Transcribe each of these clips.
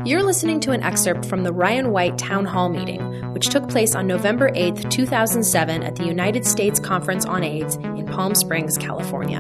You're listening to an excerpt from the Ryan White Town Hall meeting, which took place on November 8, 2007 at the United States Conference on AIDS in Palm Springs, California.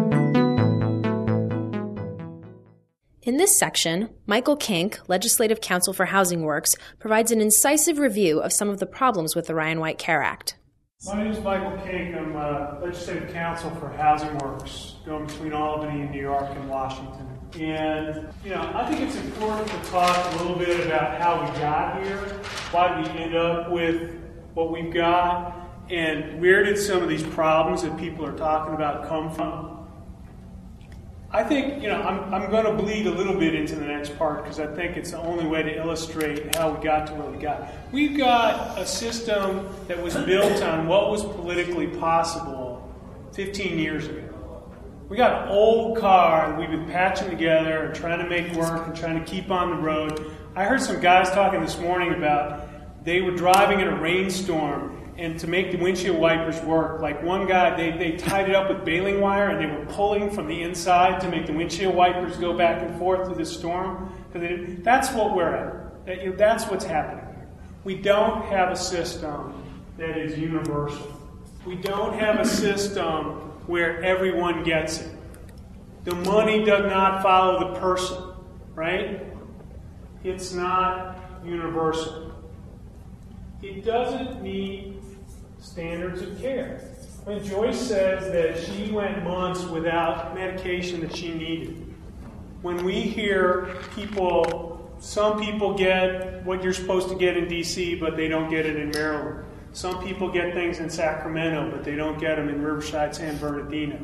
In this section, Michael Kink, Legislative Counsel for Housing Works, provides an incisive review of some of the problems with the Ryan White Care Act. My name is Michael Kink. I'm Legislative Counsel for Housing Works, going between Albany and New York and Washington. And, I think it's important to talk a little bit about how we got here, why we end up with what we've got, and where did some of these problems that people are talking about come from. I think, I'm going to bleed a little bit into the next part because I think it's the only way to illustrate how we got to where we got. We've got a system that was built on what was politically possible 15 years ago. We got an old car that we've been patching together and trying to make work and trying to keep on the road. I heard some guys talking this morning about they were driving in a rainstorm, and to make the windshield wipers work, like one guy, they tied it up with baling wire and they were pulling from the inside to make the windshield wipers go back and forth through the storm. That's what we're at. That's what's happening here. We don't have a system that is universal. We don't have a system where everyone gets it. The money does not follow the person, right? It's not universal. It doesn't meet standards of care. When Joyce says that she went months without medication that she needed, when we hear some people get what you're supposed to get in D.C., but they don't get it in Maryland. Some people get things in Sacramento, but they don't get them in Riverside, San Bernardino.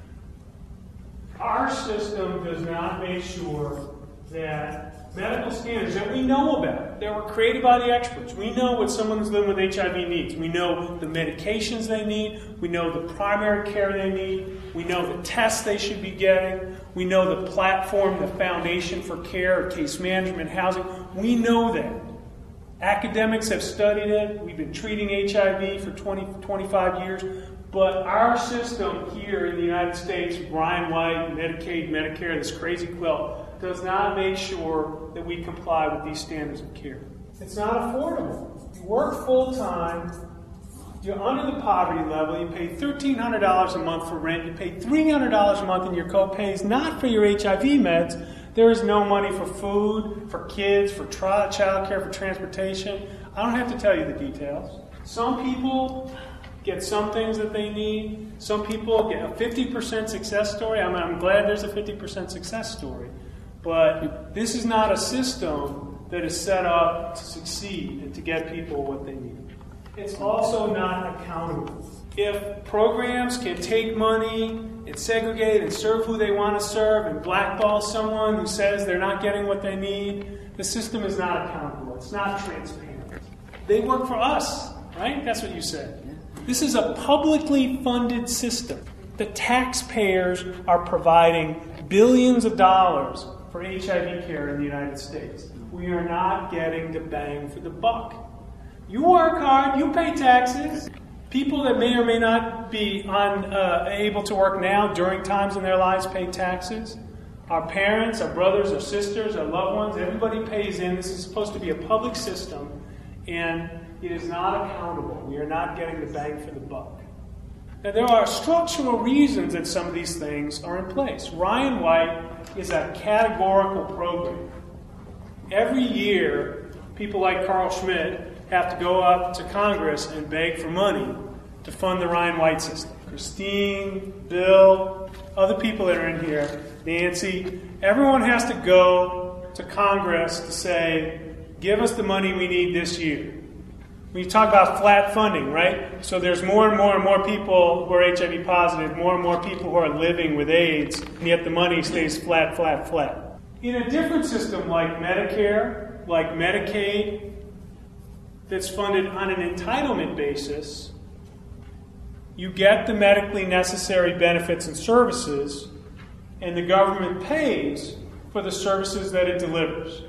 Our system does not make sure that medical standards that we know about, that were created by the experts, we know what someone who's living with HIV needs. We know the medications they need. We know the primary care they need. We know the tests they should be getting. We know the platform, the foundation for care, case management, housing. We know that. Academics have studied it. We've been treating HIV for 25 years. But our system here in the United States, Ryan White, Medicaid, Medicare, this crazy quilt, does not make sure that we comply with these standards of care. It's not affordable. You work full-time. You're under the poverty level. You pay $1,300 a month for rent. You pay $300 a month in your co-pays, not for your HIV meds. There is no money for food, for kids, for child care, for transportation. I don't have to tell you the details. Some people get some things that they need. Some people get a 50% success story. I'm glad there's a 50% success story. But this is not a system that is set up to succeed and to get people what they need. It's also not accountable. If programs can take money and segregate and serve who they want to serve and blackball someone who says they're not getting what they need, the system is not accountable. It's not transparent. They work for us, right? That's what you said. This is a publicly funded system. The taxpayers are providing billions of dollars for HIV care in the United States. We are not getting the bang for the buck. You work hard, you pay taxes. People that may or may not be able to work now during times in their lives pay taxes. Our parents, our brothers, our sisters, our loved ones, everybody pays in. This is supposed to be a public system, and it is not accountable. We are not getting the bang for the buck. Now, there are structural reasons that some of these things are in place. Ryan White is a categorical program. Every year, people like Carl Schmidt have to go up to Congress and beg for money to fund the Ryan White system. Christine, Bill, other people that are in here, Nancy, everyone has to go to Congress to say, give us the money we need this year. When you talk about flat funding, right? So there's more and more and more people who are HIV positive, more and more people who are living with AIDS, and yet the money stays flat, flat, flat. In a different system like Medicare, like Medicaid, that's funded on an entitlement basis, you get the medically necessary benefits and services, and the government pays for the services that it delivers.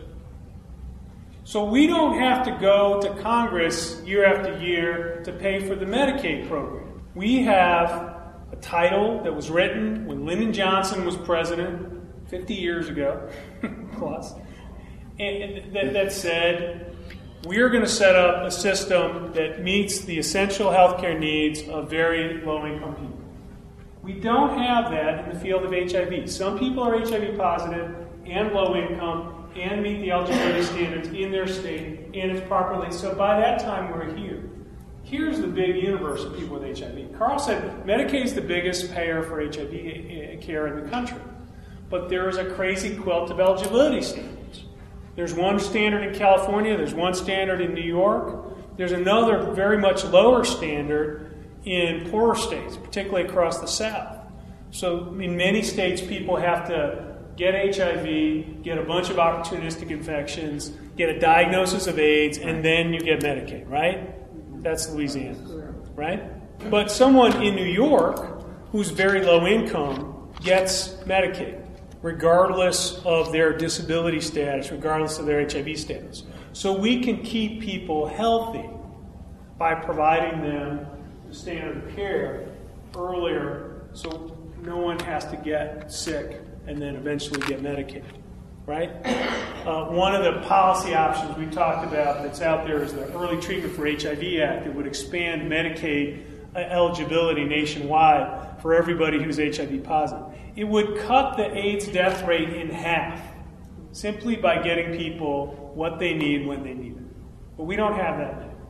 So we don't have to go to Congress year after year to pay for the Medicaid program. We have a title that was written when Lyndon Johnson was president 50 years ago plus, That said, we're going to set up a system that meets the essential healthcare needs of very low-income people. We don't have that in the field of HIV. Some people are HIV positive and low income and meet the eligibility standards in their state, and it's properly. So by that time, we're here. Here's the big universe of people with HIV. Carl said Medicaid is the biggest payer for HIV care in the country. But there is a crazy quilt of eligibility standards. There's one standard in California, there's one standard in New York, there's another very much lower standard in poorer states, particularly across the South. So in many states, people have to get HIV, get a bunch of opportunistic infections, get a diagnosis of AIDS, and then you get Medicaid, right? That's Louisiana, right? But someone in New York who's very low income gets Medicaid, regardless of their disability status, regardless of their HIV status. So we can keep people healthy by providing them the standard of care earlier so no one has to get sick and then eventually get Medicaid, right? One of the policy options we talked about that's out there is the Early Treatment for HIV Act that would expand Medicaid eligibility nationwide for everybody who's HIV positive. It would cut the AIDS death rate in half simply by getting people what they need when they need it. But we don't have that now.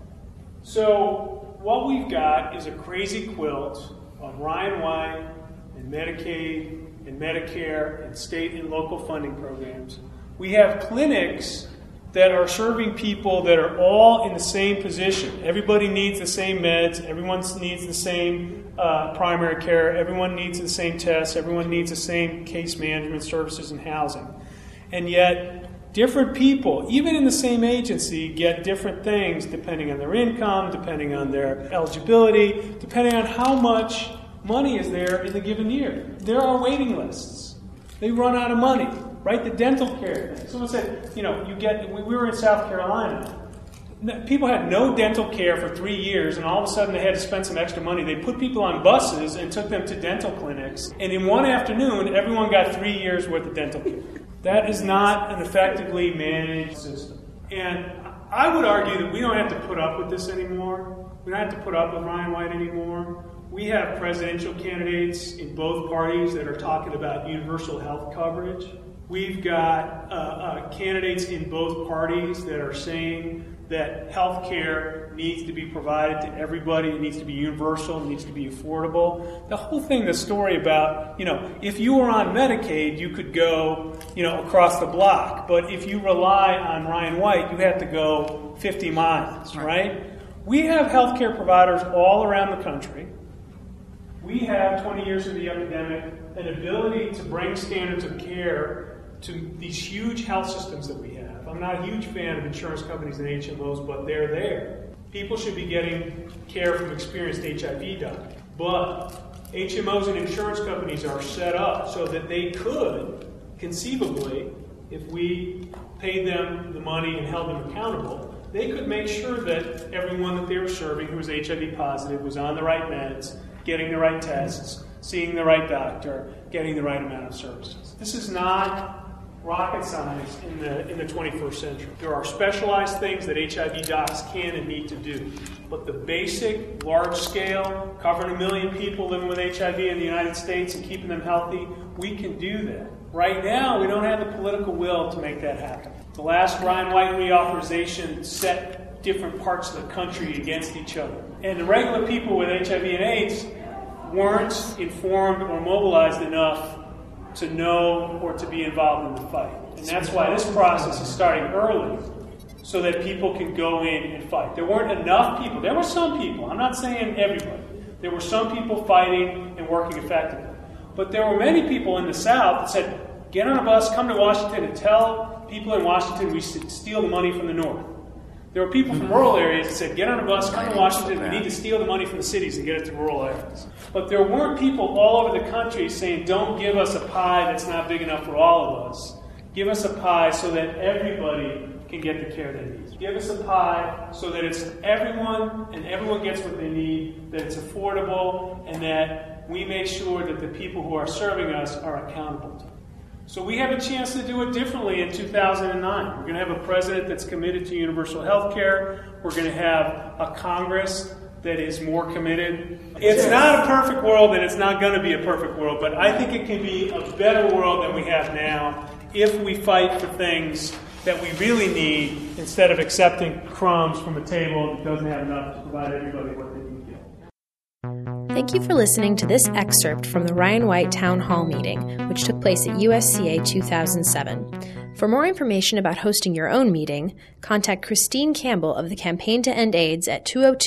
So what we've got is a crazy quilt of Ryan White and Medicaid and Medicare and state and local funding programs. We have clinics that are serving people that are all in the same position. Everybody needs the same meds. Everyone needs the same primary care. Everyone needs the same tests. Everyone needs the same case management services and housing. And yet, different people, even in the same agency, get different things depending on their income, depending on their eligibility, depending on how much money is there in the given year. There are waiting lists. They run out of money. Right, the dental care thing. Someone said, we were in South Carolina. People had no dental care for 3 years, and all of a sudden they had to spend some extra money. They put people on buses and took them to dental clinics, and in one afternoon, everyone got 3 years worth of dental care. That is not an effectively managed system. And I would argue that we don't have to put up with this anymore. We don't have to put up with Ryan White anymore. We have presidential candidates in both parties that are talking about universal health coverage. We've got candidates in both parties that are saying that health care needs to be provided to everybody. It needs to be universal. It needs to be affordable. The whole thing, the story about, if you were on Medicaid, you could go, across the block. But if you rely on Ryan White, you have to go 50 miles, right? We have health care providers all around the country. We have, 20 years of the epidemic, an ability to bring standards of care to these huge health systems that we have. I'm not a huge fan of insurance companies and HMOs, but they're there. People should be getting care from experienced HIV doctors. But HMOs and insurance companies are set up so that they could, conceivably, if we paid them the money and held them accountable, they could make sure that everyone that they were serving who was HIV positive was on the right meds, getting the right tests, seeing the right doctor, getting the right amount of services. This is not rocket science in the 21st century. There are specialized things that HIV docs can and need to do. But the basic, large-scale, covering 1 million people living with HIV in the United States and keeping them healthy, we can do that. Right now, we don't have the political will to make that happen. The last Ryan White reauthorization set different parts of the country against each other. And the regular people with HIV and AIDS weren't informed or mobilized enough to know or to be involved in the fight. And that's why this process is starting early, so that people can go in and fight. There weren't enough people. There were some people. I'm not saying everybody. There were some people fighting and working effectively. But there were many people in the South that said, get on a bus, come to Washington, and tell people in Washington we should steal the money from the North. There were people from rural areas that said, get on a bus, come to Washington, we need to steal the money from the cities and get it to rural areas. But there weren't people all over the country saying, don't give us a pie that's not big enough for all of us. Give us a pie so that everybody can get the care they need. Give us a pie so that it's everyone and everyone gets what they need, that it's affordable, and that we make sure that the people who are serving us are accountable to. So we have a chance to do it differently in 2009. We're going to have a president that's committed to universal health care. We're going to have a Congress that is more committed. It's not a perfect world, and it's not going to be a perfect world, but I think it can be a better world than we have now if we fight for things that we really need instead of accepting crumbs from a table that doesn't have enough to provide everybody what they need. Thank you for listening to this excerpt from the Ryan White Town Hall meeting, which took place at USCA 2007. For more information about hosting your own meeting, contact Christine Campbell of the Campaign to End AIDS at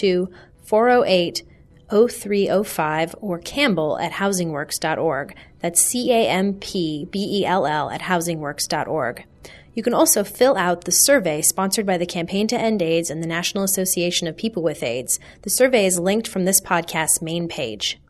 202-408-0305 or campbell@housingworks.org. That's CAMPBELL@housingworks.org. You can also fill out the survey sponsored by the Campaign to End AIDS and the National Association of People with AIDS. The survey is linked from this podcast's main page.